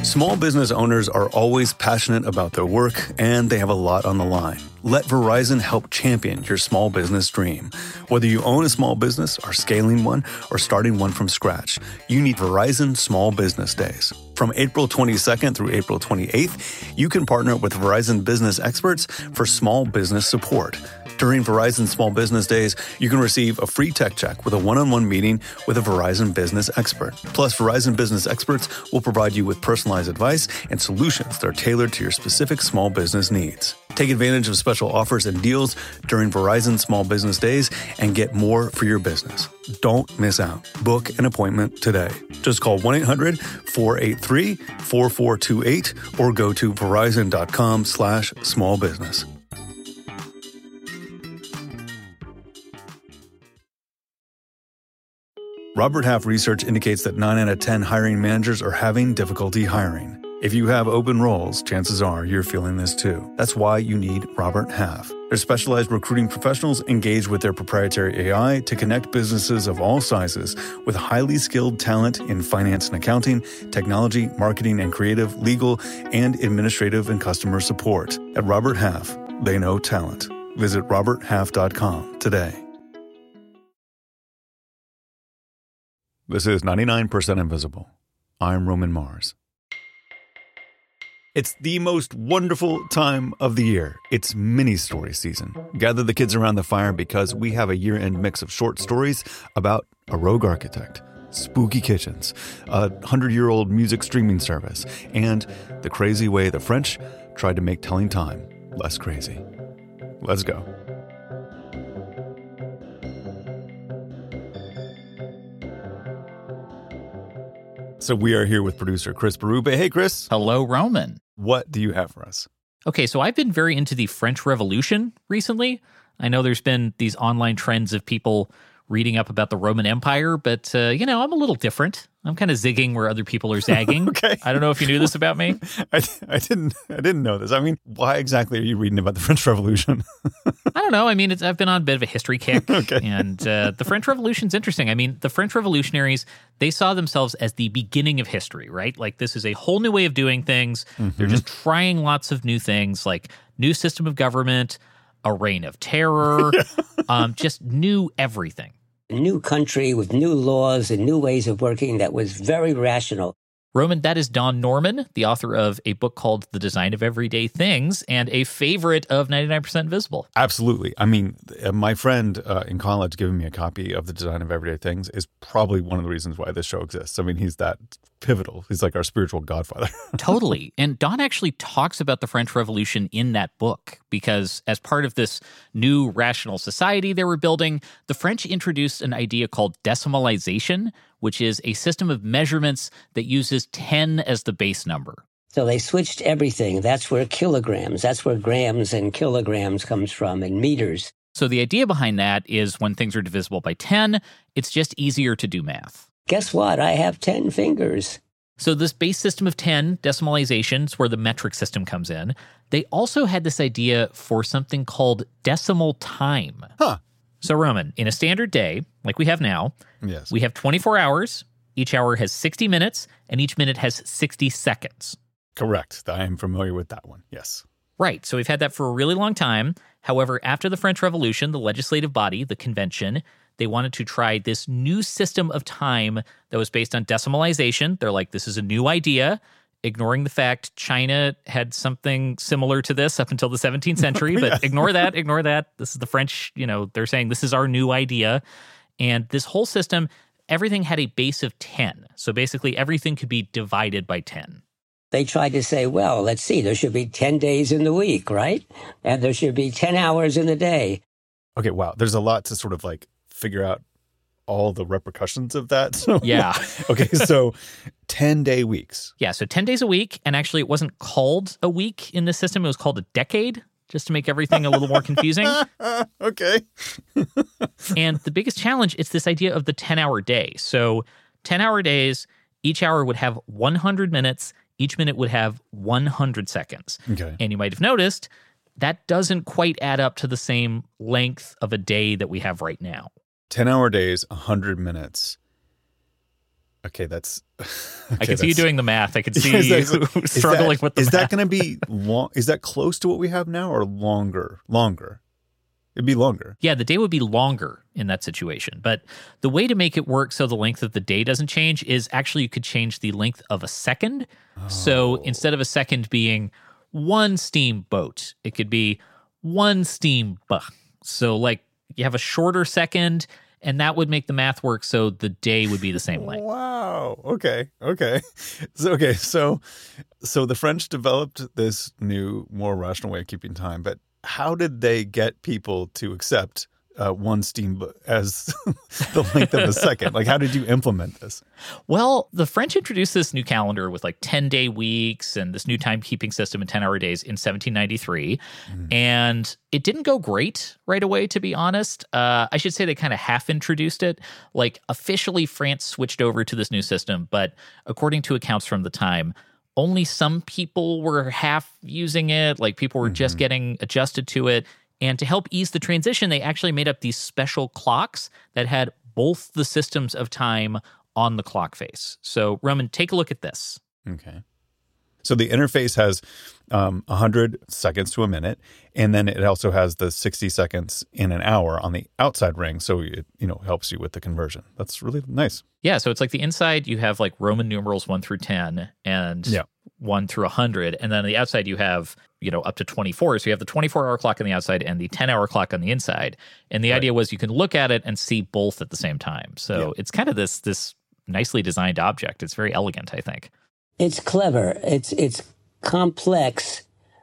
Small business owners are always passionate about their work, and they have a lot on the line. Let Verizon help champion your small business dream. Whether you own a small business, are scaling one, or starting one from scratch, you need Verizon Small Business Days. From April 22nd through April 28th, you can partner with Verizon business experts for small business support. During Verizon Small Business Days, you can receive a free tech check with a one-on-one meeting with a Verizon business expert. Plus, Verizon business experts will provide you with personalized advice and solutions that are tailored to your specific small business needs. Take advantage of special offers and deals during Verizon Small Business Days and get more for your business. Don't miss out. Book an appointment today. Just call 1-800-483-4428 or go to verizon.com/smallbusiness. Robert Half research indicates that 9 out of 10 hiring managers are having difficulty hiring. If you have open roles, chances are you're feeling this too. That's why you need Robert Half. Their specialized recruiting professionals engage with their proprietary AI to connect businesses of all sizes with highly skilled talent in finance and accounting, technology, marketing and creative, legal, and administrative and customer support. At Robert Half, they know talent. Visit roberthalf.com today. This is 99% Invisible. I'm Roman Mars. It's the most wonderful time of the year. It's mini-story season. Gather the kids around the fire because we have a year-end mix of short stories about a rogue architect, spooky kitchens, a 100-year-old music streaming service, and the crazy way the French tried to make telling time less crazy. Let's go. So we are here with producer Chris Berube. Hey, Chris. Hello, Roman. What do you have for us? Okay, so I've been very into the French Revolution recently. I know there's been these online trends of people reading up about the Roman Empire, but, I'm a little different. I'm kind of zigging where other people are zagging. Okay. I don't know if you knew this about me. I didn't know this. I mean, why exactly are you reading about the French Revolution? I don't know. I mean, I've been on a bit of a history kick. Okay. And the French Revolution's interesting. I mean, the French revolutionaries, they saw themselves as the beginning of history, right? Like, this is a whole new way of doing things. Mm-hmm. They're just trying lots of new things, like new system of government, a reign of terror, just new everything. A new country with new laws and new ways of working that was very rational. Roman, that is Don Norman, the author of a book called The Design of Everyday Things and a favorite of 99% Invisible. Absolutely. I mean, my friend in college giving me a copy of The Design of Everyday Things is probably one of the reasons why this show exists. I mean, he's that pivotal. He's like our spiritual godfather. Totally. And Don actually talks about the French Revolution in that book because as part of this new rational society they were building, the French introduced an idea called decimalization, which is a system of measurements that uses 10 as the base number. So they switched everything. That's where that's where grams and kilograms comes from, and meters. So the idea behind that is when things are divisible by 10, it's just easier to do math. Guess what? I have 10 fingers. So this base system of 10, decimalization, is where the metric system comes in. They also had this idea for something called decimal time. Huh. So, Roman, in a standard day, like we have now, yes, we have 24 hours. Each hour has 60 minutes, and each minute has 60 seconds. Correct. I am familiar with that one, yes. Right. So we've had that for a really long time. However, after the French Revolution, the legislative body, the convention, they wanted to try this new system of time that was based on decimalization. They're like, this is a new idea, ignoring the fact China had something similar to this up until the 17th century. But Yeah. ignore that. This is the French, they're saying this is our new idea. And this whole system, everything had a base of 10. So basically everything could be divided by 10. They tried to say, well, let's see, there should be 10 days in the week, right? And there should be 10 hours in the day. Okay, wow. There's a lot to sort of like figure out all the repercussions of that. So, Yeah. Okay, so 10-day weeks. Yeah, so 10 days a week. And actually, it wasn't called a week in this system. It was called a decade, just to make everything a little more confusing. Okay. And the biggest challenge is this idea of the 10-hour day. So 10-hour days, each hour would have 100 minutes. Each minute would have 100 seconds. Okay. And you might have noticed that doesn't quite add up to the same length of a day that we have right now. 10-hour days, 100 minutes. Okay, that's... I can see you doing the math. I can see Is you that- struggling with the Is math. that going to be long? Is that close to what we have now or longer? Longer. It'd be longer. Yeah, the day would be longer in that situation. But the way to make it work so the length of the day doesn't change is actually you could change the length of a second. So instead of a second being one steamboat, it could be one steamboat. So like you have a shorter second, and that would make the math work so the day would be the same length. Wow. Okay. So the French developed this new, more rational way of keeping time, but how did they get people to accept one steamboat as the length of a second? Like, how did you implement this? Well, the French introduced this new calendar with like 10-day weeks and this new timekeeping system in 10-hour days in 1793. And it didn't go great right away, to be honest. I should say they kind of half introduced it. Like, officially, France switched over to this new system, but according to accounts from the time, only some people were half using it. Like, people were just getting adjusted to it. And to help ease the transition, they actually made up these special clocks that had both the systems of time on the clock face. So, Roman, take a look at this. Okay. So the interface has 100 seconds to a minute, and then it also has the 60 seconds in an hour on the outside ring, so it helps you with the conversion. That's really nice. Yeah, so it's like the inside you have like Roman numerals 1 through 10 and 1 through 100, and then on the outside you have up to 24. So you have the 24-hour clock on the outside and the 10-hour clock on the inside. And the idea was you can look at it and see both at the same time. So it's kind of this nicely designed object. It's very elegant, I think. It's clever. It's complex,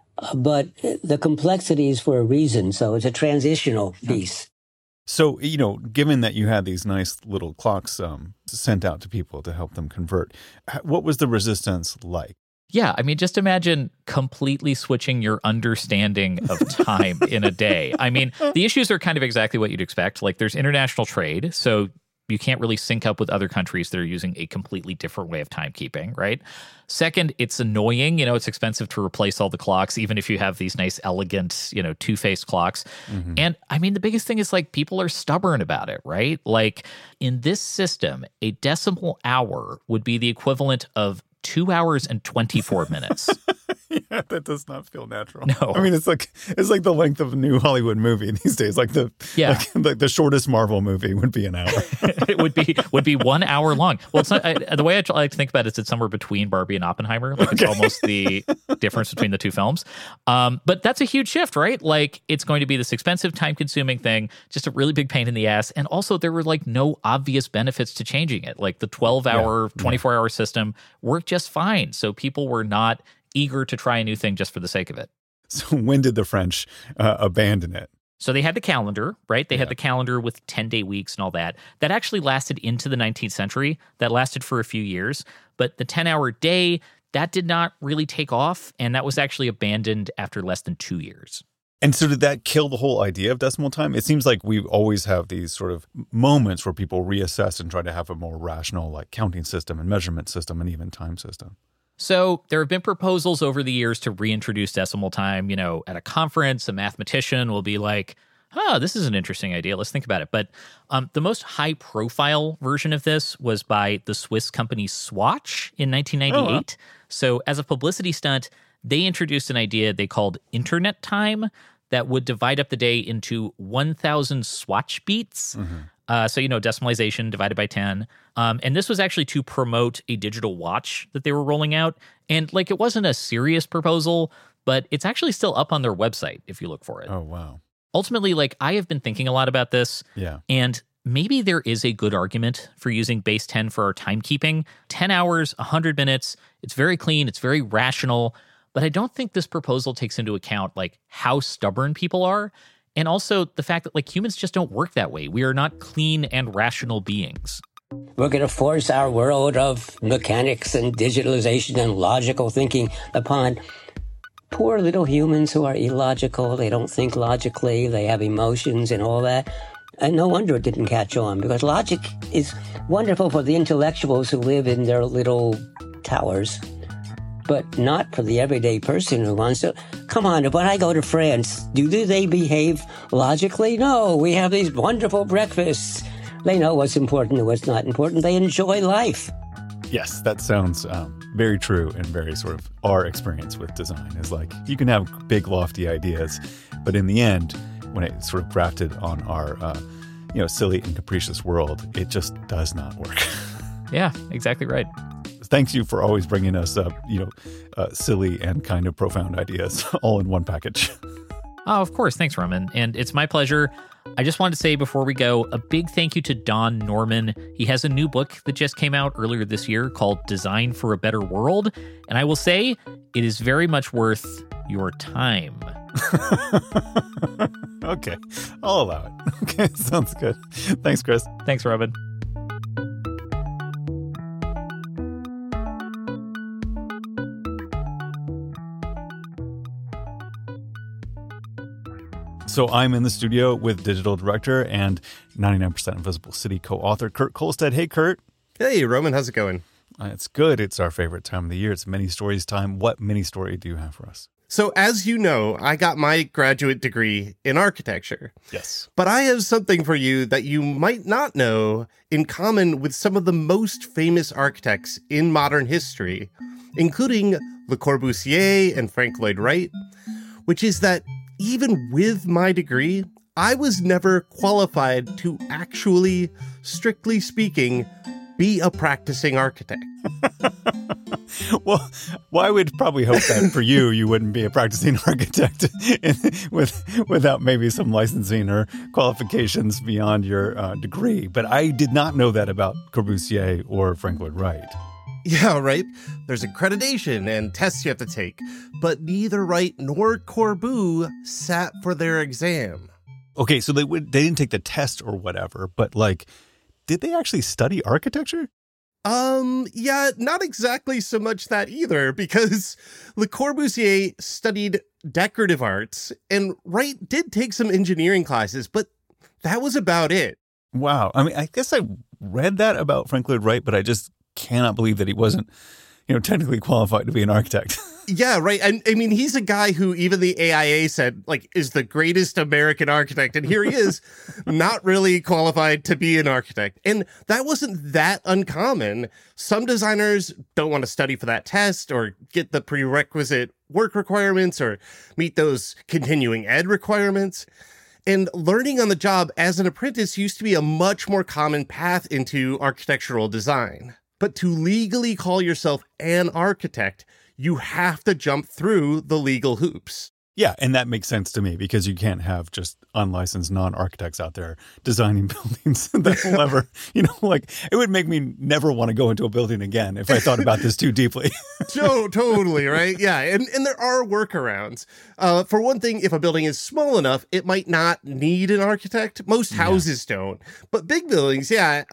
but the complexity is for a reason. So it's a transitional piece. So, given that you had these nice little clocks sent out to people to help them convert, what was the resistance like? Yeah, I mean, just imagine completely switching your understanding of time in a day. I mean, the issues are kind of exactly what you'd expect. Like, there's international trade, so you can't really sync up with other countries that are using a completely different way of timekeeping, right? Second, it's annoying. It's expensive to replace all the clocks, even if you have these nice, elegant, two-faced clocks. And I mean, the biggest thing is like people are stubborn about it, right? Like in this system, a decimal hour would be the equivalent of 2 hours and 24 minutes. Yeah, that does not feel natural. No. I mean, it's like the length of a new Hollywood movie these days. Like the shortest Marvel movie would be an hour. It would be 1 hour long. Well, it's not, the way I like to think about it is it's somewhere between Barbie and Oppenheimer. Like it's almost the difference between the two films. But that's a huge shift, right? Like it's going to be this expensive, time-consuming thing, just a really big pain in the ass. And also there were like no obvious benefits to changing it. Like the 12-hour, 24-hour system worked just fine. So people were not eager to try a new thing just for the sake of it. So when did the French abandon it? So they had the calendar, right? They had the calendar with 10-day weeks and all that. That actually lasted into the 19th century. That lasted for a few years. But the 10-hour day, that did not really take off. And that was actually abandoned after less than 2 years. And so did that kill the whole idea of decimal time? It seems like we always have these sort of moments where people reassess and try to have a more rational like counting system and measurement system and even time system. So there have been proposals over the years to reintroduce decimal time. At a conference, a mathematician will be like, this is an interesting idea. Let's think about it. But the most high-profile version of this was by the Swiss company Swatch in 1998. Oh, wow. So as a publicity stunt, they introduced an idea they called internet time that would divide up the day into 1,000 Swatch beats. So, decimalization divided by 10. And this was actually to promote a digital watch that they were rolling out. And like, it wasn't a serious proposal, but it's actually still up on their website if you look for it. Oh, wow. Ultimately, like, I have been thinking a lot about this. Yeah. And maybe there is a good argument for using base 10 for our timekeeping. 10 hours, 100 minutes. It's very clean. It's very rational. But I don't think this proposal takes into account like how stubborn people are. And also the fact that like humans just don't work that way. We are not clean and rational beings. We're going to force our world of mechanics and digitalization and logical thinking upon poor little humans who are illogical. They don't think logically. They have emotions and all that. And no wonder it didn't catch on, because logic is wonderful for the intellectuals who live in their little towers, but not for the everyday person who wants to. Come on, when I go to France, do they behave logically? No, we have these wonderful breakfasts. They know what's important and what's not important. They enjoy life. Yes, that sounds very true and very sort of our experience with design is like you can have big lofty ideas, but in the end, when it's sort of grafted on our silly and capricious world, it just does not work. Yeah, exactly right. Thanks you for always bringing us silly and kind of profound ideas all in one package. Oh, of course. Thanks, Roman. And it's my pleasure. I just wanted to say before we go, a big thank you to Don Norman. He has a new book that just came out earlier this year called Design for a Better World. And I will say it is very much worth your time. Okay, I'll allow it. Okay, sounds good. Thanks, Chris. Thanks, Roman. So I'm in the studio with digital director and 99% Invisible City co-author Kurt Kohlstedt. Hey, Kurt. Hey, Roman. How's it going? It's good. It's our favorite time of the year. It's mini stories time. What mini story do you have for us? So as you know, I got my graduate degree in architecture. Yes. But I have something for you that you might not know in common with some of the most famous architects in modern history, including Le Corbusier and Frank Lloyd Wright, which is that even with my degree, I was never qualified to actually, strictly speaking, be a practicing architect. Well, I would probably hope that for you wouldn't be a practicing architect without maybe some licensing or qualifications beyond your degree. But I did not know that about Corbusier or Frank Lloyd Wright. Yeah, right. There's accreditation and tests you have to take, but neither Wright nor Corbu sat for their exam. Okay, so they didn't take the test or whatever, but did they actually study architecture? Yeah, not exactly so much that either, because Le Corbusier studied decorative arts and Wright did take some engineering classes, but that was about it. Wow. I mean, I guess I read that about Frank Lloyd Wright, but I just cannot believe that he wasn't, technically qualified to be an architect. Yeah, right. And I mean, he's a guy who even the AIA said, is the greatest American architect. And here he is, not really qualified to be an architect. And that wasn't that uncommon. Some designers don't want to study for that test or get the prerequisite work requirements or meet those continuing ed requirements. And learning on the job as an apprentice used to be a much more common path into architectural design. But to legally call yourself an architect, you have to jump through the legal hoops. Yeah, and that makes sense to me because you can't have just unlicensed non-architects out there designing buildings that will ever, it would make me never want to go into a building again if I thought about this too deeply. Totally, right? Yeah, and there are workarounds. For one thing, if a building is small enough, it might not need an architect. Most houses don't. But big buildings,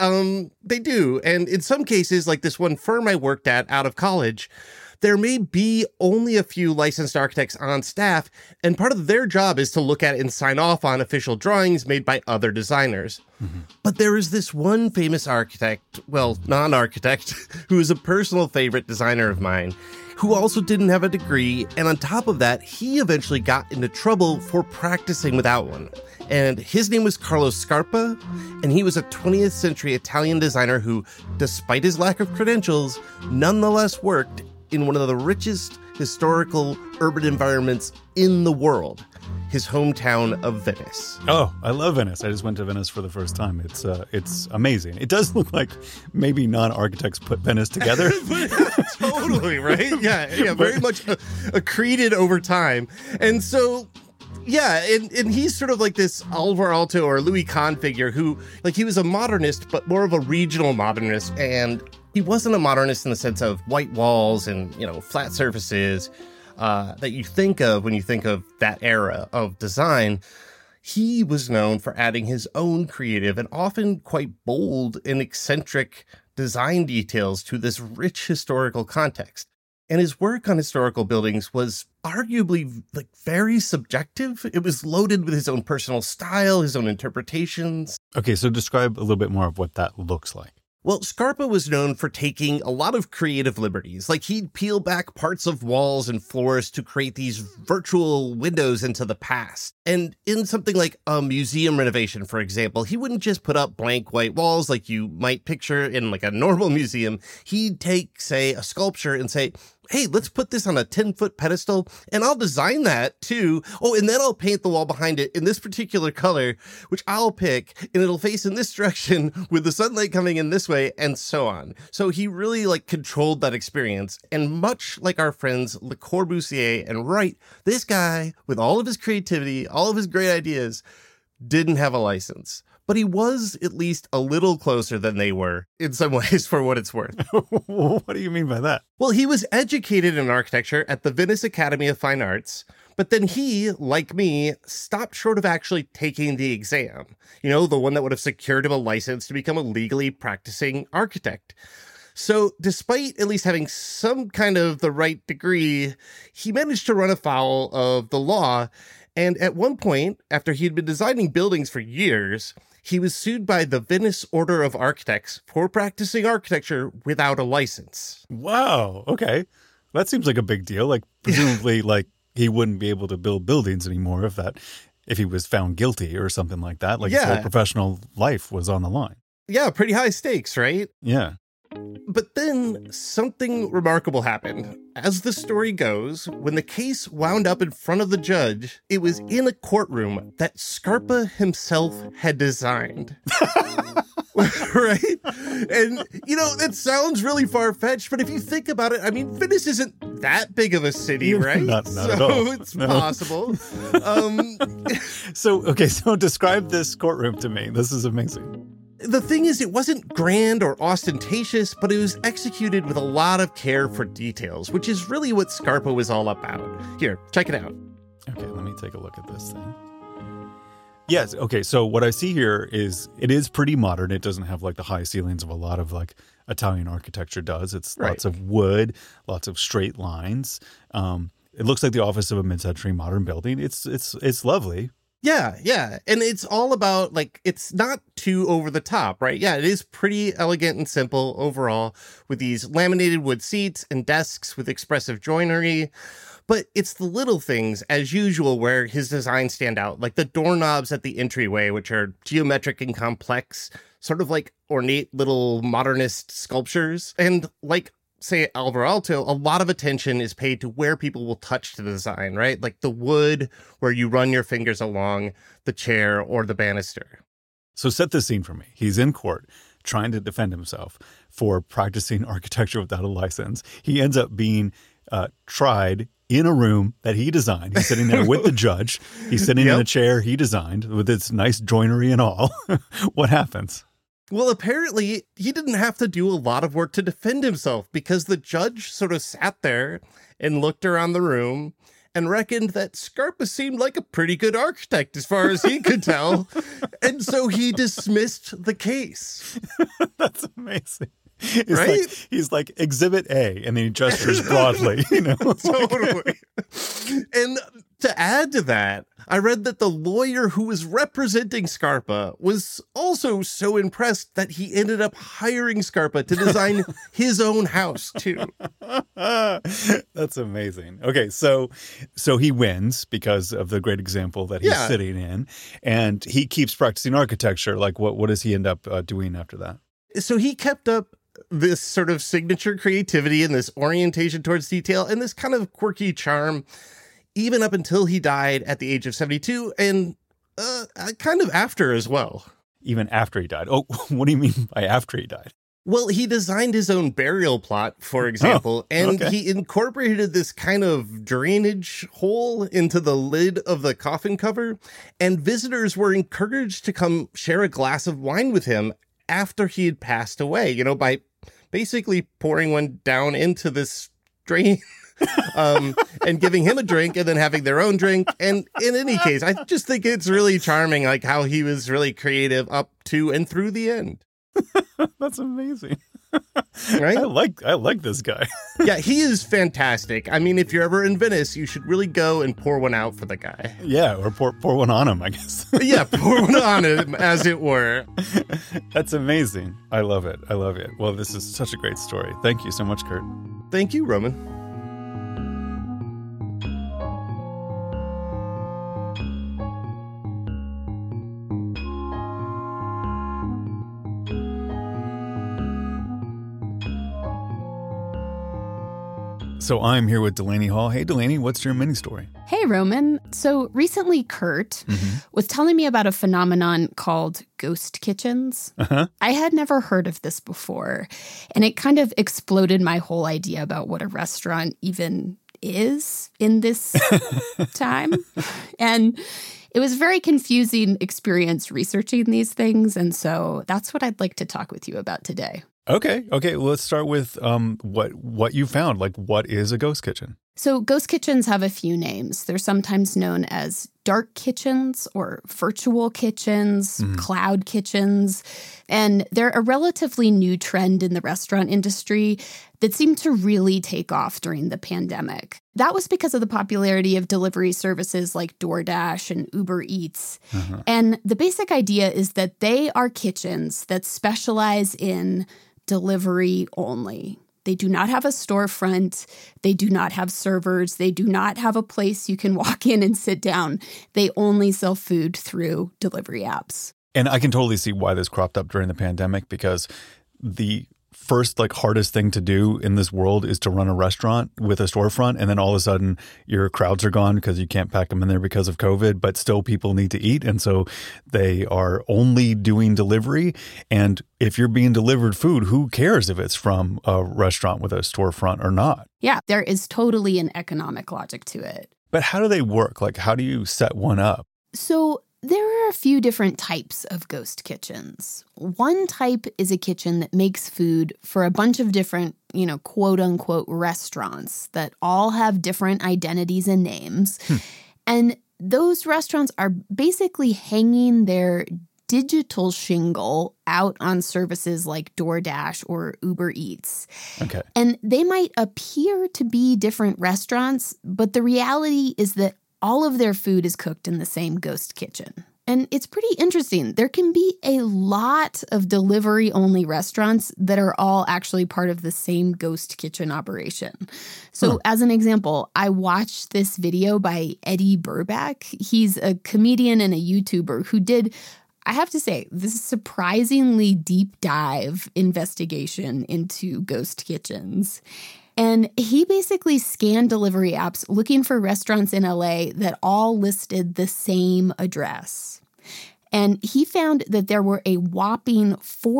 they do. And in some cases, like this one firm I worked at out of college, there may be only a few licensed architects on staff, and part of their job is to look at and sign off on official drawings made by other designers. Mm-hmm. But there is this one famous architect, non-architect, who is a personal favorite designer of mine, who also didn't have a degree, and on top of that, he eventually got into trouble for practicing without one. And his name was Carlo Scarpa, and he was a 20th century Italian designer who, despite his lack of credentials, nonetheless worked in one of the richest historical urban environments in the world, his hometown of Venice. Oh, I love Venice. I just went to Venice for the first time. It's amazing. It does look like maybe non-architects put Venice together. Totally, right? Yeah, very much accreted over time. And so, yeah, and he's sort of like this Alvar Aalto or Louis Kahn figure who, he was a modernist, but more of a regional modernist, and he wasn't a modernist in the sense of white walls and, flat surfaces that you think of when you think of that era of design. He was known for adding his own creative and often quite bold and eccentric design details to this rich historical context. And his work on historical buildings was arguably very subjective. It was loaded with his own personal style, his own interpretations. Okay, so describe a little bit more of what that looks like. Well, Scarpa was known for taking a lot of creative liberties. Like, he'd peel back parts of walls and floors to create these virtual windows into the past. And in something like a museum renovation, for example, he wouldn't just put up blank white walls like you might picture in like a normal museum. He'd take, say, a sculpture and say, hey, let's put this on a 10-foot pedestal, and I'll design that too. Oh, and then I'll paint the wall behind it in this particular color, which I'll pick, and it'll face in this direction with the sunlight coming in this way, and so on. So he really controlled that experience. And much like our friends Le Corbusier and Wright, this guy, with all of his creativity, all of his great ideas, didn't have a license. But he was at least a little closer than they were, in some ways, for what it's worth. What do you mean by that? Well, he was educated in architecture at the Venice Academy of Fine Arts, but then he, like me, stopped short of actually taking the exam. You know, the one that would have secured him a license to become a legally practicing architect. So despite at least having some kind of the right degree, he managed to run afoul of the law. And at one point, after he'd been designing buildings for years, he was sued by the Venice Order of Architects for practicing architecture without a license. Wow. Okay. That seems like a big deal. Presumably, he wouldn't be able to build buildings anymore if he was found guilty or something like that. His whole professional life was on the line. Yeah, pretty high stakes, right? Yeah. But then something remarkable happened. As the story goes, when the case wound up in front of the judge, it was in a courtroom that Scarpa himself had designed. Right? And, that sounds really far-fetched, but if you think about it, I mean, Venice isn't that big of a city, right? Not at all. So it's possible. So describe this courtroom to me. This is amazing. The thing is, it wasn't grand or ostentatious, but it was executed with a lot of care for details, which is really what Scarpa was all about. Here, check it out. Okay, let me take a look at this thing. Yes, okay, so what I see here is, it is pretty modern. It doesn't have the high ceilings of a lot of Italian architecture does. It's lots of wood, lots of straight lines. It looks like the office of a mid-century modern building. It's lovely. Yeah. And it's all about, it's not too over the top, right? Yeah, it is pretty elegant and simple overall, with these laminated wood seats and desks with expressive joinery. But it's the little things, as usual, where his designs stand out, like the doorknobs at the entryway, which are geometric and complex, sort of ornate little modernist sculptures. And say Alvar Aalto, a lot of attention is paid to where people will touch the design, right? Like the wood where you run your fingers along the chair or the banister. So set the scene for me. He's in court trying to defend himself for practicing architecture without a license. He ends up being tried in a room that he designed. He's sitting there with the judge. He's sitting in a chair he designed with its nice joinery and all. What happens? Well, apparently, he didn't have to do a lot of work to defend himself, because the judge sort of sat there and looked around the room and reckoned that Scarpa seemed like a pretty good architect as far as he could tell. And so he dismissed the case. That's amazing. He's like Exhibit A, and then he gestures broadly, Totally. And to add to that, I read that the lawyer who was representing Scarpa was also so impressed that he ended up hiring Scarpa to design his own house too. That's amazing. Okay, so he wins because of the great example that he's sitting in, and he keeps practicing architecture. What does he end up doing after that? So he kept up this sort of signature creativity and this orientation towards detail and this kind of quirky charm, even up until he died at the age of 72, and kind of after as well. Even after he died? Oh, what do you mean by after he died? Well, he designed his own burial plot, for example, he incorporated this kind of drainage hole into the lid of the coffin cover, and visitors were encouraged to come share a glass of wine with him after he had passed away, by basically pouring one down into this drain and giving him a drink and then having their own drink. And in any case, I just think it's really charming, how he was really creative up to and through the end. That's amazing. Right? I like this guy. Yeah, he is fantastic. I mean, if you're ever in Venice, you should really go and pour one out for the guy. Yeah, or pour one on him, I guess. Yeah, pour one on him, as it were. That's amazing. I love it. Well, this is such a great story. Thank you so much, Kurt. Thank you, Roman. So I'm here with Delaney Hall. Hey, Delaney, what's your mini story? Hey, Roman. So recently, Kurt was telling me about a phenomenon called ghost kitchens. Uh-huh. I had never heard of this before, and it kind of exploded my whole idea about what a restaurant even is in this time. And it was a very confusing experience researching these things, and so that's what I'd like to talk with you about today. Okay. Well, let's start with what you found. Like, what is a ghost kitchen? So ghost kitchens have a few names. They're sometimes known as dark kitchens or virtual kitchens, cloud kitchens. And they're a relatively new trend in the restaurant industry that seemed to really take off during the pandemic. That was because of the popularity of delivery services like DoorDash and Uber Eats. And the basic idea is that they are kitchens that specialize in delivery only. They do not have a storefront. They do not have servers. They do not have a place you can walk in and sit down. They only sell food through delivery apps. And I can totally see why this cropped up during the pandemic, because the first hardest thing to do in this world is to run a restaurant with a storefront, and then all of a sudden your crowds are gone because you can't pack them in there because of COVID, but still people need to eat, and so they are only doing delivery. And if you're being delivered food, who cares if it's from a restaurant with a storefront or not? Yeah, there is totally an economic logic to it. But how do they work? Like, how do you set one up? So there are a few different types of ghost kitchens. One type is a kitchen that makes food for a bunch of different, quote unquote restaurants that all have different identities and names. And those restaurants are basically hanging their digital shingle out on services like DoorDash or Uber Eats. Okay. And they might appear to be different restaurants, but the reality is that all of their food is cooked in the same ghost kitchen. And it's pretty interesting. There can be a lot of delivery-only restaurants that are all actually part of the same ghost kitchen operation. So as an example, I watched this video by Eddie Burback. He's a comedian and a YouTuber who did, I have to say, this surprisingly deep dive investigation into ghost kitchens. And he basically scanned delivery apps looking for restaurants in LA that all listed the same address. And he found that there were a whopping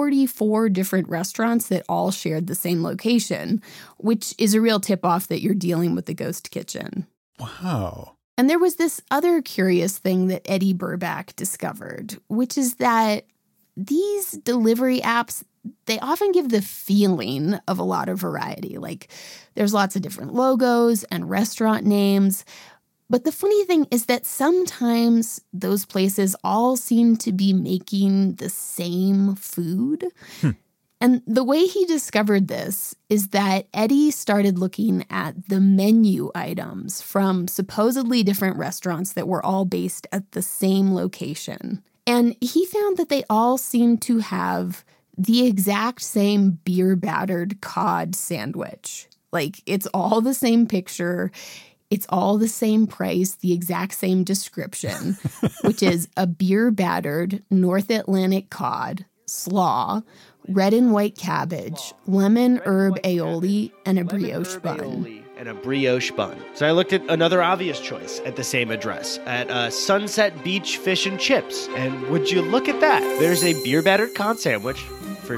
44 different restaurants that all shared the same location, which is a real tip-off that you're dealing with the ghost kitchen. Wow. And there was this other curious thing that Eddie Burback discovered, which is that these delivery apps, they often give the feeling of a lot of variety. Like, there's lots of different logos and restaurant names. But the funny thing is that sometimes those places all seem to be making the same food. And the way he discovered this is that Eddie started looking at the menu items from supposedly different restaurants that were all based at the same location. And he found that they all seemed to have the exact same beer-battered cod sandwich. Like, it's all the same picture. It's all the same price, the exact same description, which is a beer-battered North Atlantic cod, slaw, red and white cabbage, lemon herb aioli, and a brioche bun. And a brioche bun. So I looked at another obvious choice at the same address, at Sunset Beach Fish and Chips. And would you look at that? There's a beer-battered cod sandwich for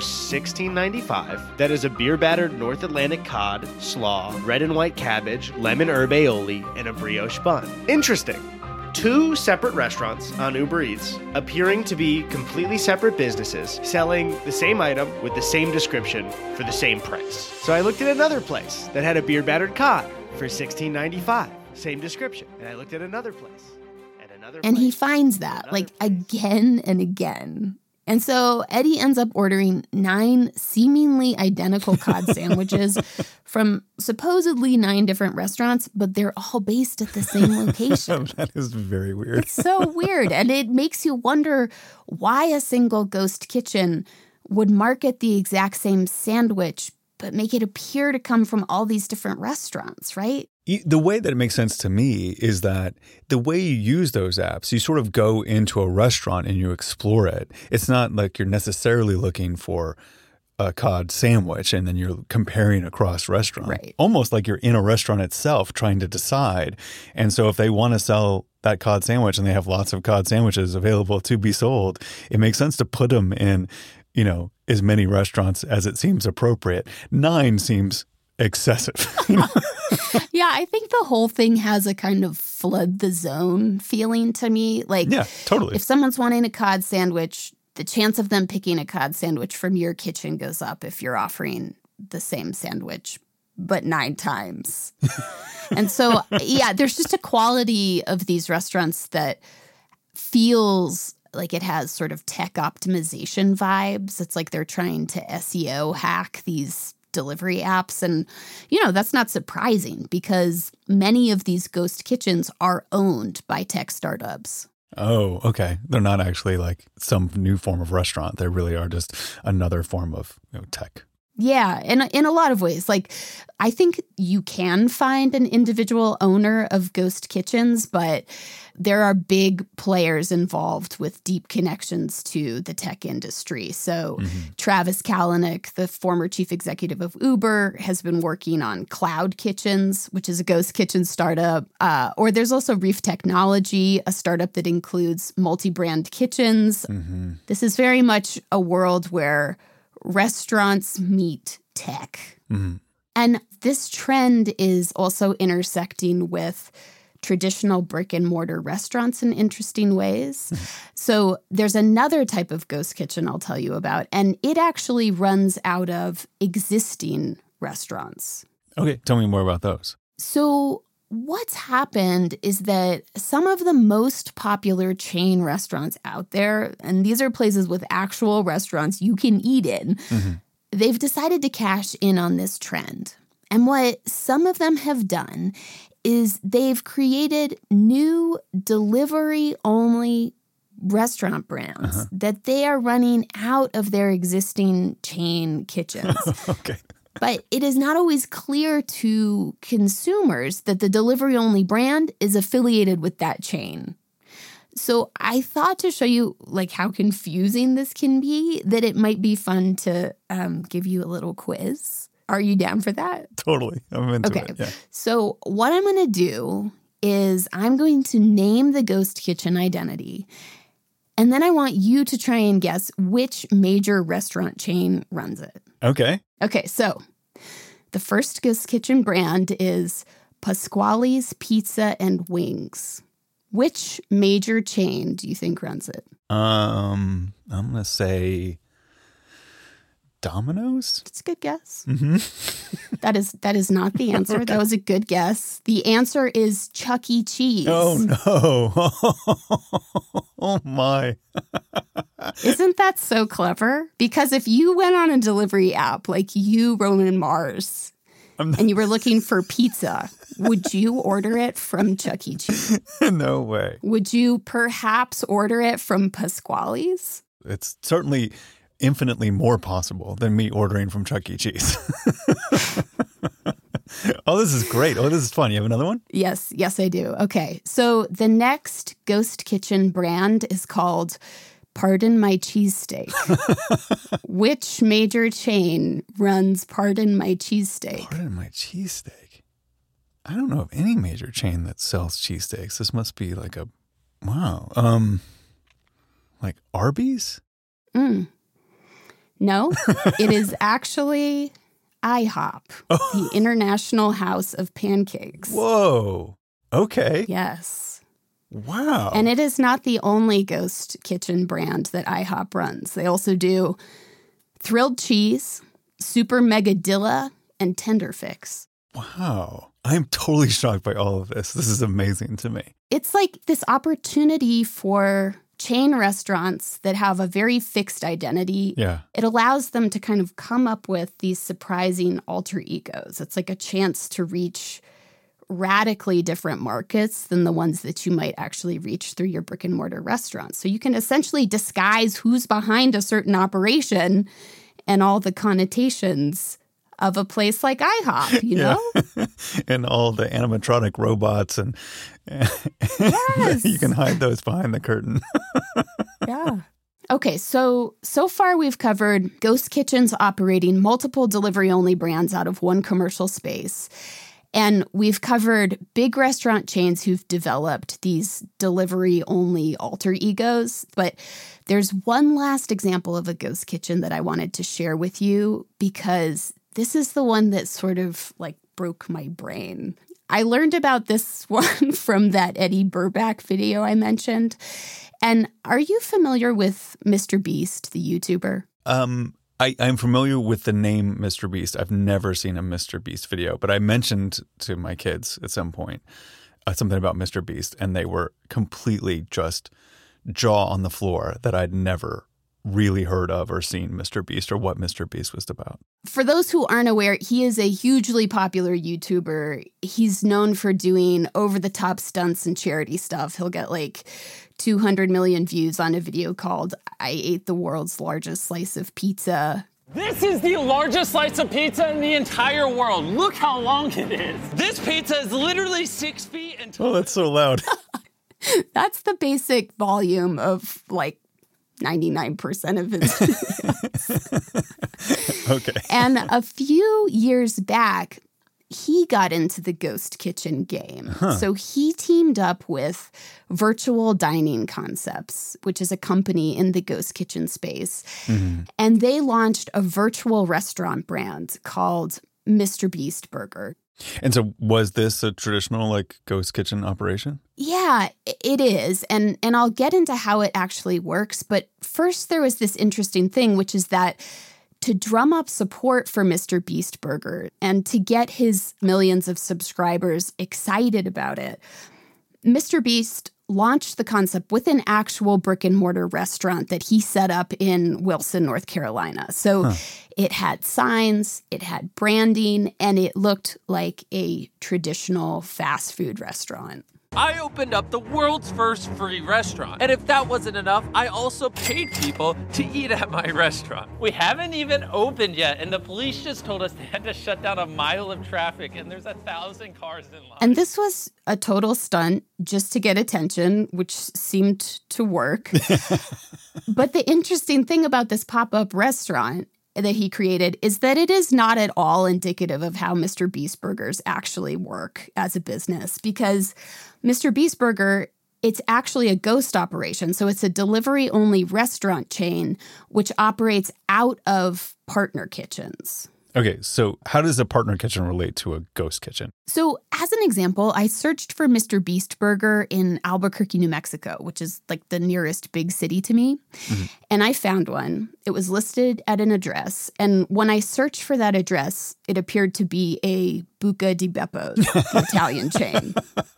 $16.95. That is a beer-battered North Atlantic cod, slaw, red and white cabbage, lemon herb aioli, and a brioche bun. Interesting. Two separate restaurants on Uber Eats, appearing to be completely separate businesses, selling the same item with the same description for the same price. So I looked at another place that had a beer-battered cod for $16.95, same description. And I looked at another place, and another And place, he finds that, like, again and again. And so Eddie ends up ordering 9 seemingly identical cod sandwiches from supposedly 9 different restaurants, but they're all based at the same location. That is very weird. It's so weird. And it makes you wonder why a single ghost kitchen would market the exact same sandwich, but make it appear to come from all these different restaurants, right? The way that it makes sense to me is that the way you use those apps, you sort of go into a restaurant and you explore it. It's not like you're necessarily looking for a cod sandwich and then you're comparing across restaurants. Right. Almost like you're in a restaurant itself trying to decide. And so if they want to sell that cod sandwich and they have lots of cod sandwiches available to be sold, it makes sense to put them in, as many restaurants as it seems appropriate. 9 seems excessive. Yeah, I think the whole thing has a kind of flood the zone feeling to me. Like, yeah, totally. If someone's wanting a cod sandwich, the chance of them picking a cod sandwich from your kitchen goes up if you're offering the same sandwich, but 9 times. And so, yeah, there's just a quality of these restaurants that feels like it has sort of tech optimization vibes. It's like they're trying to SEO hack these delivery apps. And, that's not surprising because many of these ghost kitchens are owned by tech startups. Oh, okay. They're not actually like some new form of restaurant. They really are just another form of tech. Yeah, in a lot of ways. Like, I think you can find an individual owner of ghost kitchens, but there are big players involved with deep connections to the tech industry. So Travis Kalanick, the former chief executive of Uber, has been working on Cloud Kitchens, which is a ghost kitchen startup. Or there's also Reef Technology, a startup that includes multi-brand kitchens. This is very much a world where restaurants meet tech. And this trend is also intersecting with traditional brick and mortar restaurants in interesting ways. So there's another type of ghost kitchen I'll tell you about, and it actually runs out of existing restaurants. Okay, tell me more about those. So what's happened is that some of the most popular chain restaurants out there, and these are places with actual restaurants you can eat in, they've decided to cash in on this trend. And what some of them have done is they've created new delivery-only restaurant brands that they are running out of their existing chain kitchens. Okay. But it is not always clear to consumers that the delivery-only brand is affiliated with that chain. So I thought to show you how confusing this can be, that it might be fun to give you a little quiz. Are you down for that? Totally. I'm into it. Yeah. So what I'm going to do is I'm going to name the ghost kitchen identity. And then I want you to try and guess which major restaurant chain runs it. Okay. Okay, so the first ghost kitchen brand is Pasquale's Pizza and Wings. Which major chain do you think runs it? I'm going to say Domino's? It's a good guess. That is not the answer. Okay. That was a good guess. The answer is Chuck E. Cheese. Oh, no. Oh, my. Isn't that so clever? Because if you went on a delivery app like you, Roman Mars, and you were looking for pizza, would you order it from Chuck E. Cheese? No way. Would you perhaps order it from Pasquale's? It's certainly infinitely more possible than me ordering from Chuck E. Cheese. Oh, this is great. Oh, this is fun. You have another one? Yes, I do. Okay, so the next ghost kitchen brand is called Pardon My Cheesesteak. Which major chain runs Pardon My Cheesesteak? Pardon My Cheesesteak? I don't know of any major chain that sells cheesesteaks. This must be like a, wow. Like Arby's? No, it is actually IHOP, the International House of Pancakes. Whoa. Okay. Yes. Wow. And it is not the only ghost kitchen brand that IHOP runs. They also do Thrilled Cheese, Super Megadilla, and Tenderfix. Wow. I'm totally shocked by all of this. This is amazing to me. It's like this opportunity for chain restaurants that have a very fixed identity, it allows them to kind of come up with these surprising alter egos. It's like a chance to reach radically different markets than the ones that you might actually reach through your brick and mortar restaurant. So you can essentially disguise who's behind a certain operation and all the connotations of a place like IHOP, you know? And all the animatronic robots and yes. You can hide those behind the curtain. Yeah. Okay, so far we've covered ghost kitchens operating multiple delivery-only brands out of one commercial space. And we've covered big restaurant chains who've developed these delivery-only alter egos. But there's one last example of a ghost kitchen that I wanted to share with you because this is the one that sort of like broke my brain. I learned about this one from that Eddie Burback video I mentioned. And are you familiar with Mr. Beast, the YouTuber? I'm familiar with the name Mr. Beast. I've never seen a Mr. Beast video, but I mentioned to my kids at some point something about Mr. Beast, and they were completely just jaw on the floor that I'd never really heard of or seen Mr. Beast or what Mr. Beast was about. For those who aren't aware, he is a hugely popular YouTuber. He's known for doing over-the-top stunts and charity stuff. He'll get like 200 million views on a video called I Ate the World's Largest Slice of Pizza. This is the largest slice of pizza in the entire world. Look how long it is. This pizza is literally 6 feet and tall. Oh, that's so loud. That's the basic volume of like 99% of his videos. Okay. And a few years back, he got into the ghost kitchen game. So he teamed up with Virtual Dining Concepts, which is a company in the ghost kitchen space. Mm-hmm. And they launched a virtual restaurant brand called Mr. Beast Burger. And so was this a traditional like ghost kitchen operation? Yeah, it is. And I'll get into how it actually works. But first, there was this interesting thing, which is that to drum up support for Mr. Beast Burger and to get his millions of subscribers excited about it, Mr. Beast launched the concept with an actual brick and mortar restaurant that he set up in Wilson, North Carolina. So it had signs, it had branding, and it looked like a traditional fast food restaurant. I opened up the world's first free restaurant. And if that wasn't enough, I also paid people to eat at my restaurant. We haven't even opened yet, and the police just told us they had to shut down a mile of traffic, and there's 1,000 cars in line. And this was a total stunt just to get attention, which seemed to work. But the interesting thing about this pop-up restaurant that he created is that it is not at all indicative of how Mr. Beast Burgers actually work as a business, because Mr. Beast Burger, it's actually a ghost operation. So it's a delivery-only restaurant chain which operates out of partner kitchens. Okay, so how does a partner kitchen relate to a ghost kitchen? So as an example, I searched for Mr. Beast Burger in Albuquerque, New Mexico, which is like the nearest big city to me. Mm-hmm. And I found one. It was listed at an address. And when I searched for that address, it appeared to be a Buca di Beppo, the Italian chain.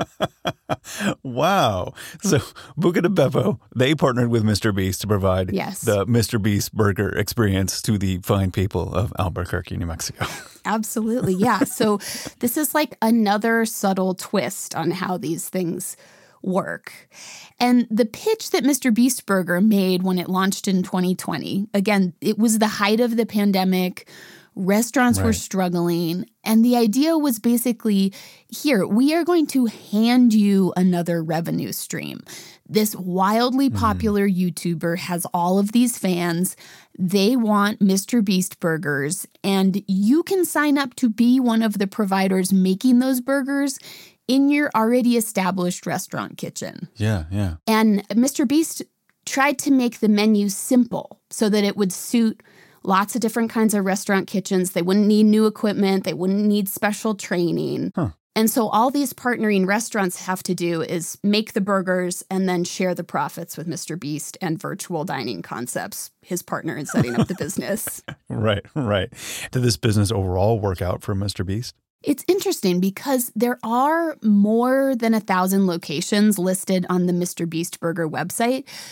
Wow. So Buca di Beppo, they partnered with Mr. Beast to provide the Mr. Beast Burger experience to the fine people of Albuquerque, New Mexico. Absolutely, yeah. So this is like another subtle twist on how these things work. And the pitch that Mr. Beast Burger made when it launched in 2020, again, it was the height of the pandemic. Restaurants were struggling. And the idea was basically, here, we are going to hand you another revenue stream. This wildly popular YouTuber has all of these fans. They want Mr. Beast burgers, and you can sign up to be one of the providers making those burgers in your already established restaurant kitchen. Yeah, yeah. And Mr. Beast tried to make the menu simple so that it would suit lots of different kinds of restaurant kitchens. They wouldn't need new equipment. They wouldn't need special training. And so all these partnering restaurants have to do is make the burgers and then share the profits with Mr. Beast and Virtual Dining Concepts, his partner in setting up the business. Right. Did this business overall work out for Mr. Beast? It's interesting because there are more than 1,000 locations listed on the Mr. Beast Burger website,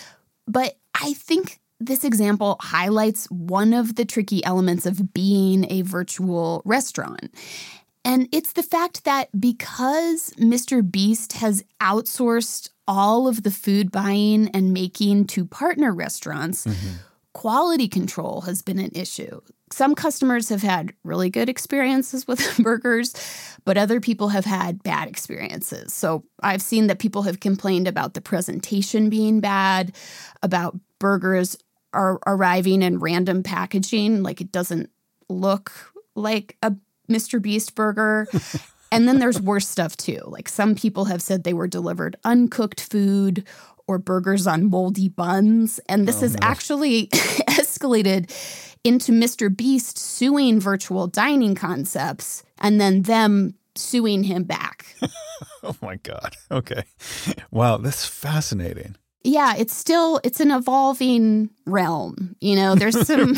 But I think this example highlights one of the tricky elements of being a virtual restaurant. And it's the fact that because Mr. Beast has outsourced all of the food buying and making to partner restaurants, quality control has been an issue. Some customers have had really good experiences with burgers, but other people have had bad experiences. So I've seen that people have complained about the presentation being bad, about burgers are arriving in random packaging, like it doesn't look like a Mr. Beast burger. And then there's worse stuff too. Like some people have said they were delivered uncooked food or burgers on moldy buns. And this has actually escalated into Mr. Beast suing virtual dining concepts and then them suing him back. Oh my God. Okay. Wow, that's fascinating. Yeah, it's an evolving realm. You know, there's some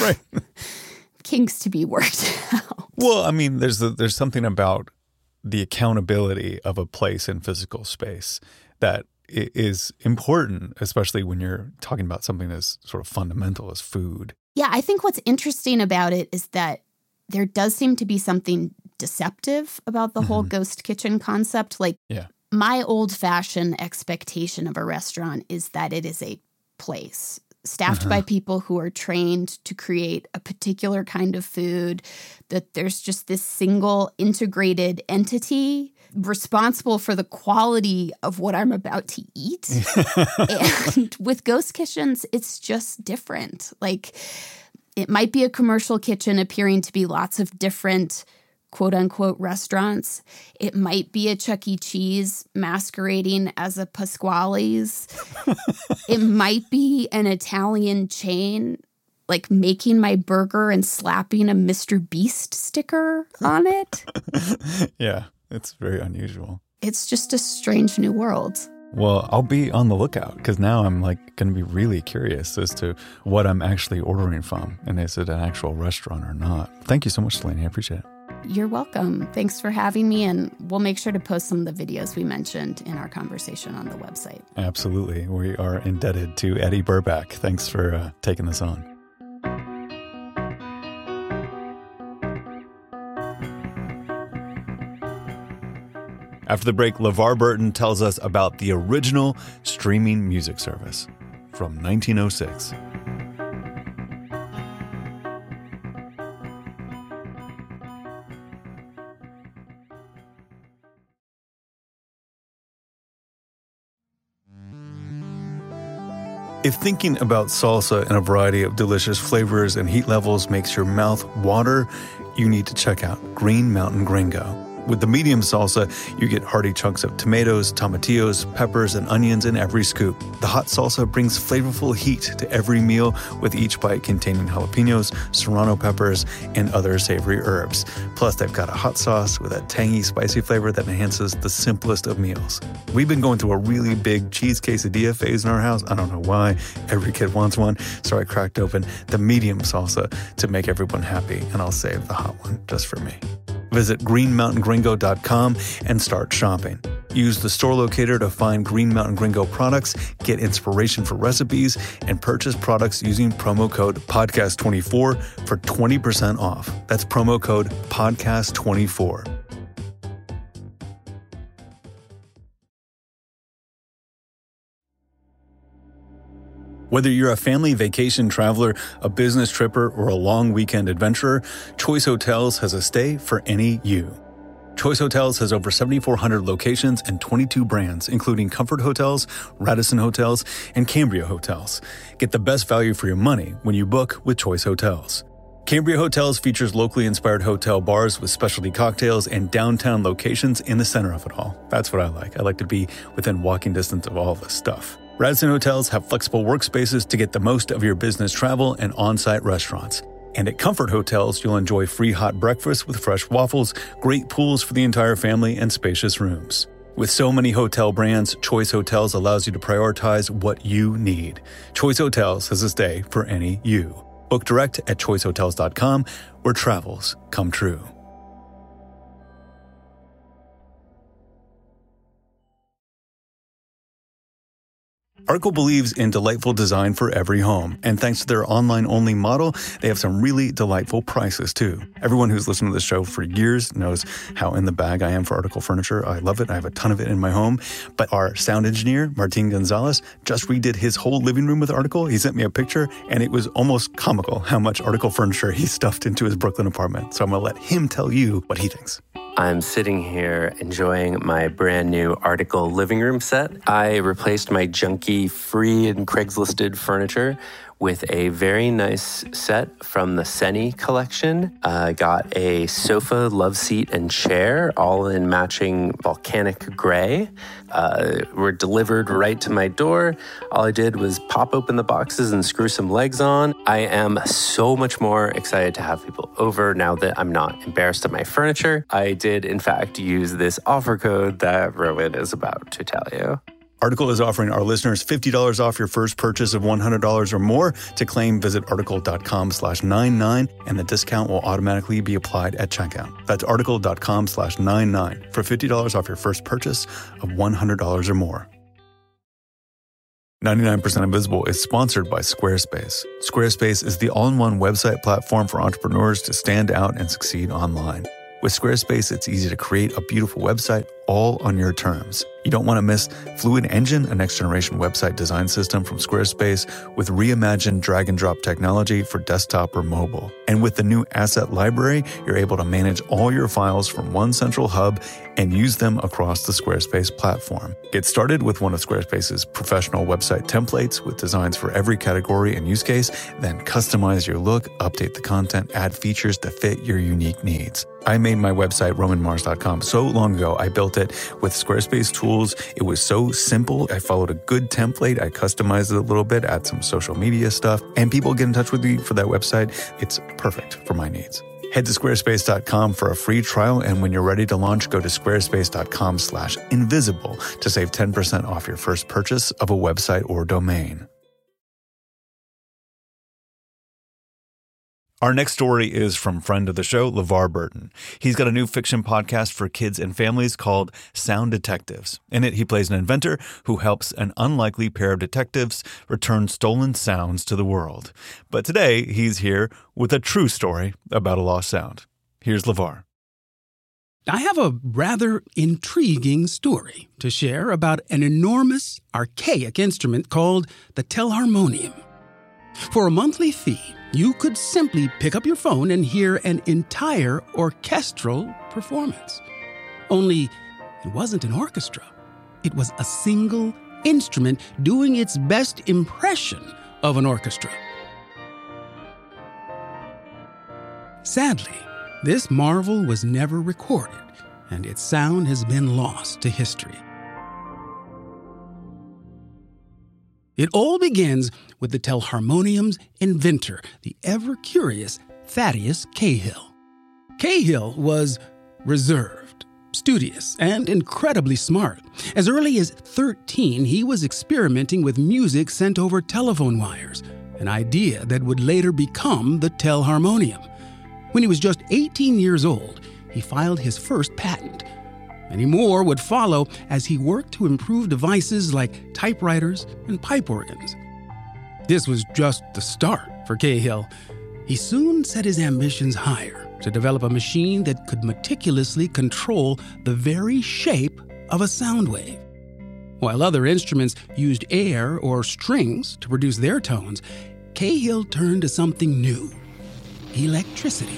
kinks to be worked out. Well, I mean, there's something about the accountability of a place in physical space that is important, especially when you're talking about something as sort of fundamental as food. Yeah, I think what's interesting about it is that there does seem to be something deceptive about the whole ghost kitchen concept. Like, my old-fashioned expectation of a restaurant is that it is a place staffed by people who are trained to create a particular kind of food, that there's just this single integrated entity responsible for the quality of what I'm about to eat. And with ghost kitchens, it's just different. Like, it might be a commercial kitchen appearing to be lots of different quote-unquote restaurants. It might be a Chuck E. Cheese masquerading as a Pasquale's. It might be an Italian chain, like making my burger and slapping a Mr. Beast sticker on it. Yeah, it's very unusual. It's just a strange new world. Well, I'll be on the lookout because now I'm like going to be really curious as to what I'm actually ordering from and is it an actual restaurant or not. Thank you so much, Delaney. I appreciate it. You're welcome. Thanks for having me, and we'll make sure to post some of the videos we mentioned in our conversation on the website. Absolutely. We are indebted to Eddie Burback. Thanks for taking this on. After the break, LeVar Burton tells us about the original streaming music service from 1906. If thinking about salsa and a variety of delicious flavors and heat levels makes your mouth water, you need to check out Green Mountain Gringo. With the medium salsa, you get hearty chunks of tomatoes, tomatillos, peppers, and onions in every scoop. The hot salsa brings flavorful heat to every meal, with each bite containing jalapenos, serrano peppers, and other savory herbs. Plus, they've got a hot sauce with a tangy, spicy flavor that enhances the simplest of meals. We've been going through a really big cheese quesadilla phase in our house. I don't know why. Every kid wants one, so I cracked open the medium salsa to make everyone happy, and I'll save the hot one just for me. Visit greenmountaingringo.com and start shopping. Use the store locator to find Green Mountain Gringo products, get inspiration for recipes, and purchase products using promo code PODCAST24 for 20% off. That's promo code PODCAST24. Whether you're a family vacation traveler, a business tripper, or a long weekend adventurer, Choice Hotels has a stay for any you. Choice Hotels has over 7,400 locations and 22 brands, including Comfort Hotels, Radisson Hotels, and Cambria Hotels. Get the best value for your money when you book with Choice Hotels. Cambria Hotels features locally inspired hotel bars with specialty cocktails and downtown locations in the center of it all. That's what I like. I like to be within walking distance of all this stuff. Radisson Hotels have flexible workspaces to get the most of your business travel and on-site restaurants. And at Comfort Hotels, you'll enjoy free hot breakfast with fresh waffles, great pools for the entire family, and spacious rooms. With so many hotel brands, Choice Hotels allows you to prioritize what you need. Choice Hotels has a stay for any you. Book direct at choicehotels.com, where travels come true. Article believes in delightful design for every home, and thanks to their online-only model, they have some really delightful prices, too. Everyone who's listened to the show for years knows how in the bag I am for Article furniture. I love it. I have a ton of it in my home. But our sound engineer, Martin Gonzalez, just redid his whole living room with Article. He sent me a picture, and it was almost comical how much Article furniture he stuffed into his Brooklyn apartment. So I'm going to let him tell you what he thinks. I'm sitting here enjoying my brand new Article living room set. I replaced my junky free and Craigslisted furniture with a very nice set from the Seni collection. I got a sofa, love seat, and chair, all in matching volcanic gray. Were delivered right to my door. All I did was pop open the boxes and screw some legs on. I am so much more excited to have people over now that I'm not embarrassed of my furniture. I did, in fact, use this offer code that Rowan is about to tell you. Article is offering our listeners $50 off your first purchase of $100 or more. To claim, visit article.com/99, and the discount will automatically be applied at checkout. That's article.com/99 for $50 off your first purchase of $100 or more. 99% Invisible is sponsored by Squarespace. Squarespace is the all-in-one website platform for entrepreneurs to stand out and succeed online. With Squarespace, it's easy to create a beautiful website all on your terms. You don't want to miss Fluid Engine, a next-generation website design system from Squarespace with reimagined drag-and-drop technology for desktop or mobile. And with the new Asset Library, you're able to manage all your files from one central hub and use them across the Squarespace platform. Get started with one of Squarespace's professional website templates with designs for every category and use case, then customize your look, update the content, add features to fit your unique needs. I made my website, RomanMars.com, so long ago. I built it with Squarespace tools. It was so simple. I followed a good template. I customized it a little bit, add some social media stuff, and people get in touch with me for that website. It's perfect for my needs. Head to squarespace.com for a free trial, and when you're ready to launch, go to squarespace.com/invisible to save 10% off your first purchase of a website or domain. Our next story is from friend of the show, LeVar Burton. He's got a new fiction podcast for kids and families called Sound Detectives. In it, he plays an inventor who helps an unlikely pair of detectives return stolen sounds to the world. But today, he's here with a true story about a lost sound. Here's LeVar. I have a rather intriguing story to share about an enormous, archaic instrument called the telharmonium. For a monthly fee, you could simply pick up your phone and hear an entire orchestral performance. Only it wasn't an orchestra. It was a single instrument doing its best impression of an orchestra. Sadly, this marvel was never recorded, and its sound has been lost to history. It all begins with the telharmonium's inventor, the ever-curious Thaddeus Cahill. Cahill was reserved, studious, and incredibly smart. As early as 13, he was experimenting with music sent over telephone wires, an idea that would later become the telharmonium. When he was just 18 years old, he filed his first patent. Many more would follow as he worked to improve devices like typewriters and pipe organs. This was just the start for Cahill. He soon set his ambitions higher to develop a machine that could meticulously control the very shape of a sound wave. While other instruments used air or strings to produce their tones, Cahill turned to something new: electricity.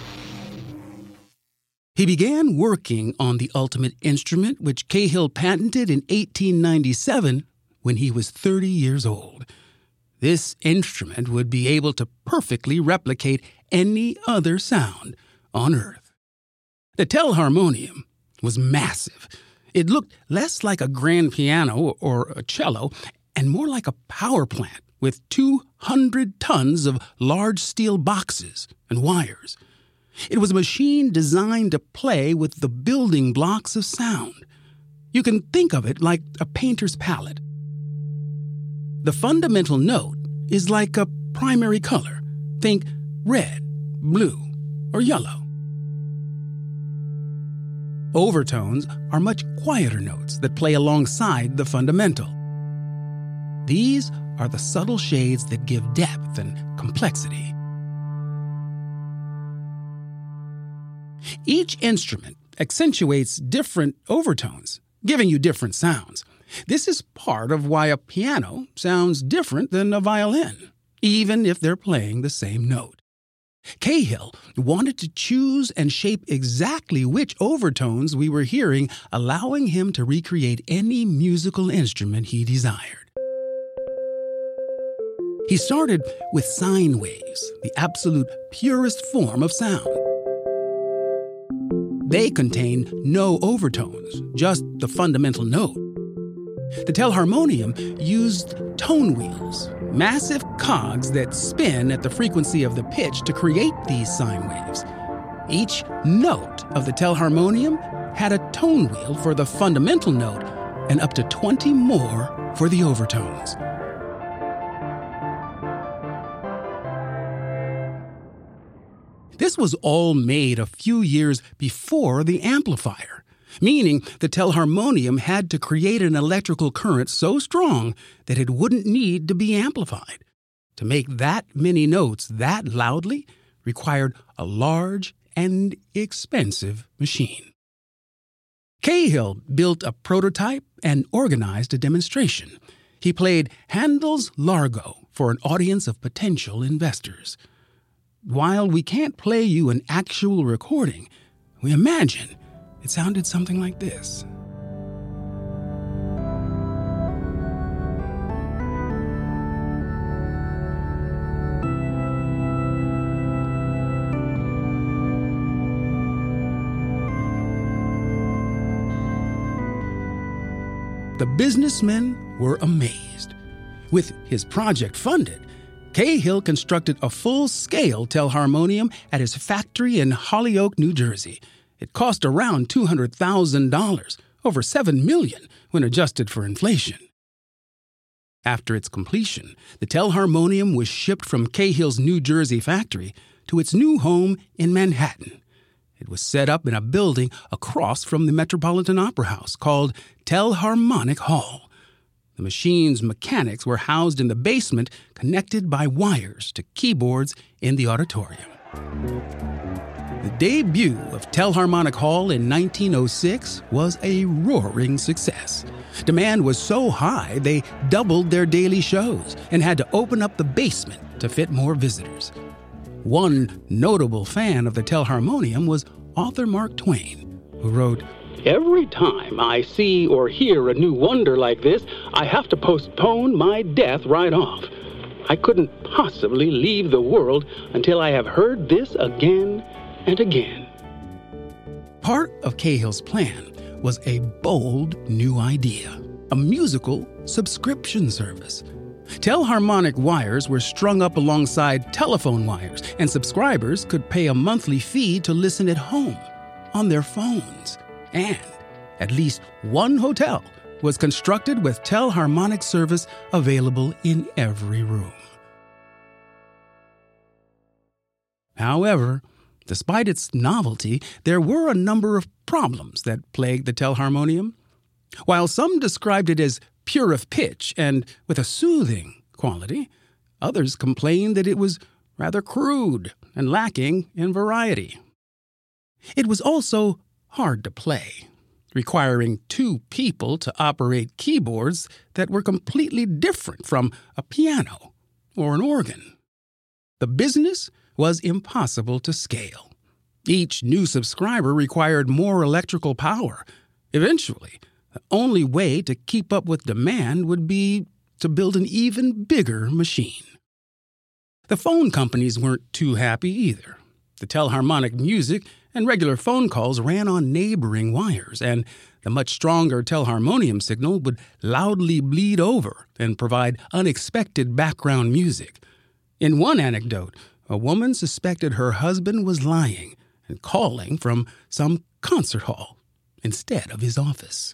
He began working on the ultimate instrument, which Cahill patented in 1897 when he was 30 years old. This instrument would be able to perfectly replicate any other sound on Earth. The telharmonium was massive. It looked less like a grand piano or a cello and more like a power plant with 200 tons of large steel boxes and wires. It was a machine designed to play with the building blocks of sound. You can think of it like a painter's palette. The fundamental note is like a primary color. Think red, blue, or yellow. Overtones are much quieter notes that play alongside the fundamental. These are the subtle shades that give depth and complexity. Each instrument accentuates different overtones, giving you different sounds. This is part of why a piano sounds different than a violin, even if they're playing the same note. Cahill wanted to choose and shape exactly which overtones we were hearing, allowing him to recreate any musical instrument he desired. He started with sine waves, the absolute purest form of sound. They contain no overtones, just the fundamental note. The telharmonium used tone wheels, massive cogs that spin at the frequency of the pitch to create these sine waves. Each note of the telharmonium had a tone wheel for the fundamental note and up to 20 more for the overtones. This was all made a few years before the amplifier, meaning the telharmonium had to create an electrical current so strong that it wouldn't need to be amplified. To make that many notes that loudly required a large and expensive machine. Cahill built a prototype and organized a demonstration. He played Handel's Largo for an audience of potential investors. While we can't play you an actual recording, we imagine it sounded something like this. The businessmen were amazed. With his project funded, Cahill constructed a full-scale telharmonium at his factory in Holyoke, New Jersey. It cost around $200,000, over $7 million when adjusted for inflation. After its completion, the telharmonium was shipped from Cahill's New Jersey factory to its new home in Manhattan. It was set up in a building across from the Metropolitan Opera House called Telharmonic Hall. The machine's mechanics were housed in the basement, connected by wires to keyboards in the auditorium. The debut of Telharmonic Hall in 1906 was a roaring success. Demand was so high they doubled their daily shows and had to open up the basement to fit more visitors. One notable fan of the telharmonium was author Mark Twain, who wrote, "Every time I see or hear a new wonder like this, I have to postpone my death right off. I couldn't possibly leave the world until I have heard this again and again." Part of Cahill's plan was a bold new idea, a musical subscription service. Telharmonic wires were strung up alongside telephone wires, and subscribers could pay a monthly fee to listen at home, on their phones. And at least one hotel was constructed with telharmonic service available in every room. However, despite its novelty, there were a number of problems that plagued the telharmonium. While some described it as pure of pitch and with a soothing quality, others complained that it was rather crude and lacking in variety. It was also hard to play, requiring two people to operate keyboards that were completely different from a piano or an organ. The business was impossible to scale. Each new subscriber required more electrical power. Eventually, the only way to keep up with demand would be to build an even bigger machine. The phone companies weren't too happy either. The telharmonic music and regular phone calls ran on neighboring wires, and the much stronger telharmonium signal would loudly bleed over and provide unexpected background music. In one anecdote, a woman suspected her husband was lying and calling from some concert hall instead of his office.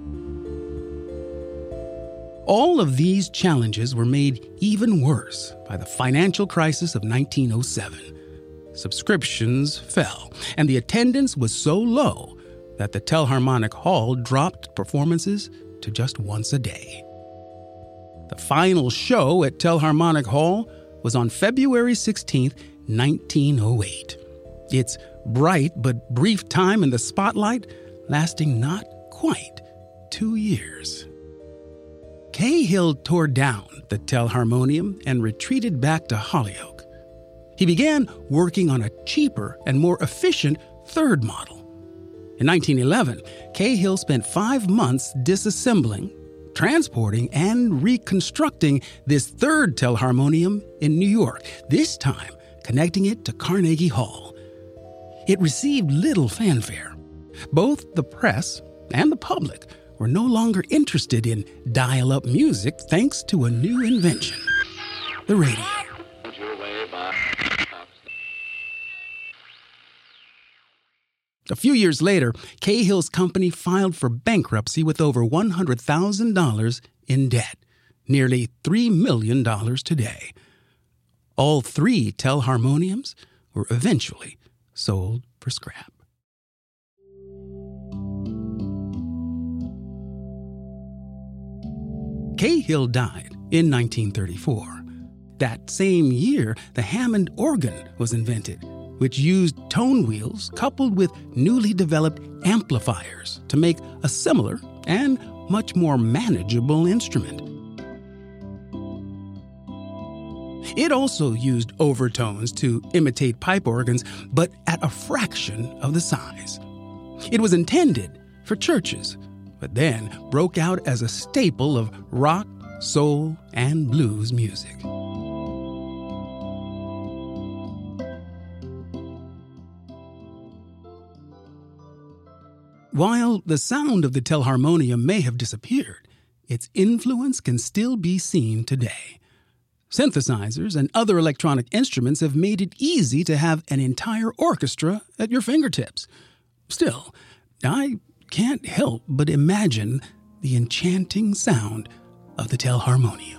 All of these challenges were made even worse by the financial crisis of 1907. Subscriptions fell, and the attendance was so low that the Telharmonic Hall dropped performances to just once a day. The final show at Telharmonic Hall was on February 16, 1908. Its bright but brief time in the spotlight lasting not quite 2 years. Cahill tore down the Telharmonium and retreated back to Hollyoak. He began working on a cheaper and more efficient third model. In 1911, Cahill spent 5 months disassembling, transporting, and reconstructing this third Telharmonium in New York, this time connecting it to Carnegie Hall. It received little fanfare. Both the press and the public were no longer interested in dial-up music thanks to a new invention, the radio. A few years later, Cahill's company filed for bankruptcy with over $100,000 in debt, nearly $3 million today. All 3 Telharmoniums were eventually sold for scrap. Cahill died in 1934. That same year, the Hammond organ was invented, which used tone wheels coupled with newly developed amplifiers to make a similar and much more manageable instrument. It also used overtones to imitate pipe organs, but at a fraction of the size. It was intended for churches, but then broke out as a staple of rock, soul, and blues music. While the sound of the Telharmonium may have disappeared, its influence can still be seen today. Synthesizers and other electronic instruments have made it easy to have an entire orchestra at your fingertips. Still, I can't help but imagine the enchanting sound of the Telharmonium.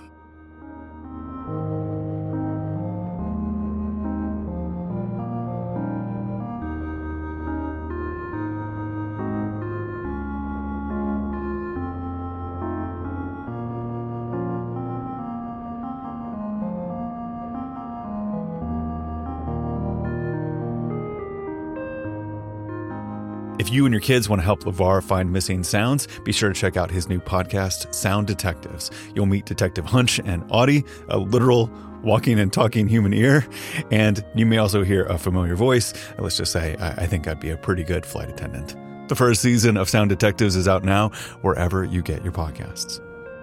If you and your kids want to help LeVar find missing sounds, be sure to check out his new podcast, Sound Detectives. You'll meet Detective Hunch and Audie, a literal walking and talking human ear, and you may also hear a familiar voice. Let's just say, I think I'd be a pretty good flight attendant. The first season of Sound Detectives is out now, wherever you get your podcasts.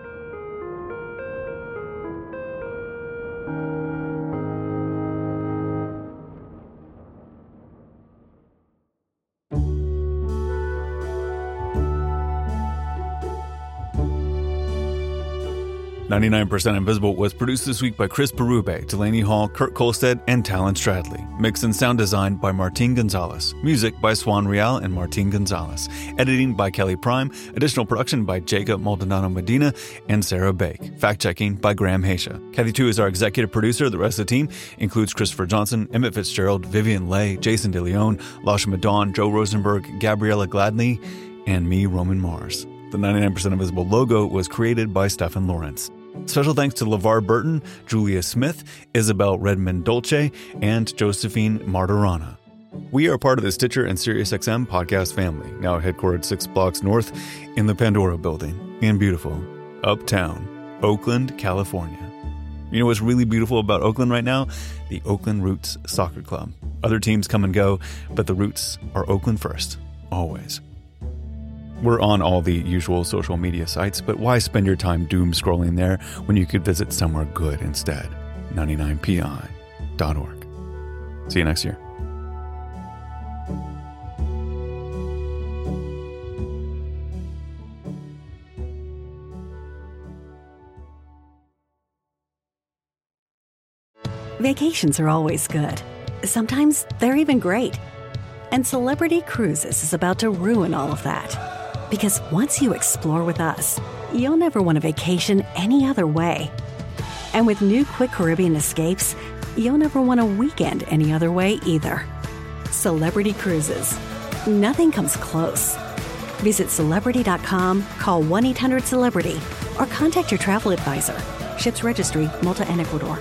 "99% Invisible" was produced this week by Chris Berube, Delaney Hall, Kurt Kolstad, and Talon Stradley. Mix and sound design by Martin Gonzalez. Music by Swan Real and Martin Gonzalez. Editing by Kelly Prime. Additional production by Jacob Maldonado Medina and Sarah Bake. Fact-checking by Graham Haisha. Kathy Tu is our executive producer. The rest of the team includes Christopher Johnson, Emmett Fitzgerald, Vivian Leigh, Jason DeLeon, Lasha Madon, Joe Rosenberg, Gabriella Gladney, and me, Roman Mars. The 99% Invisible logo was created by Stefan Lawrence. Special thanks to LeVar Burton, Julia Smith, Isabel Redmond Dolce, and Josephine Martirana. We are part of the Stitcher and SiriusXM podcast family, now headquartered 6 blocks north in the Pandora building in beautiful uptown Oakland, California. You know what's really beautiful about Oakland right now? The Oakland Roots Soccer Club. Other teams come and go, but the Roots are Oakland first, always. We're on all the usual social media sites, but why spend your time doom scrolling there when you could visit somewhere good instead? 99pi.org. See you next year. Vacations are always good. Sometimes they're even great. And Celebrity Cruises is about to ruin all of that. Because once you explore with us, you'll never want a vacation any other way. And with new Quick Caribbean Escapes, you'll never want a weekend any other way either. Celebrity Cruises. Nothing comes close. Visit Celebrity.com, call 1-800-CELEBRITY, or contact your travel advisor. Ships registry, Malta and Ecuador.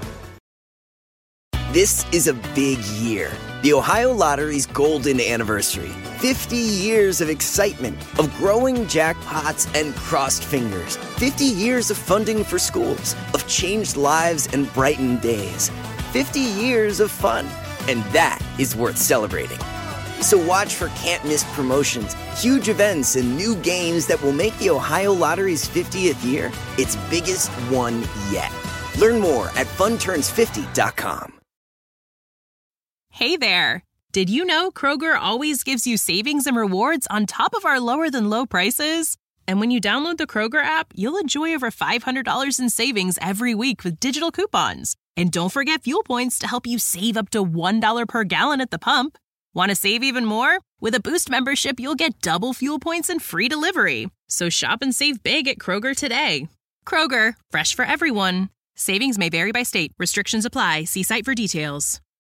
This is a big year. The Ohio Lottery's golden anniversary. 50 years of excitement, of growing jackpots and crossed fingers. 50 years of funding for schools, of changed lives and brightened days. 50 years of fun, and that is worth celebrating. So watch for can't-miss promotions, huge events, and new games that will make the Ohio Lottery's 50th year its biggest one yet. Learn more at funturns50.com. Hey there! Did you know Kroger always gives you savings and rewards on top of our lower-than-low prices? And when you download the Kroger app, you'll enjoy over $500 in savings every week with digital coupons. And don't forget fuel points to help you save up to $1 per gallon at the pump. Want to save even more? With a Boost membership, you'll get double fuel points and free delivery. So shop and save big at Kroger today. Kroger, fresh for everyone. Savings may vary by state. Restrictions apply. See site for details.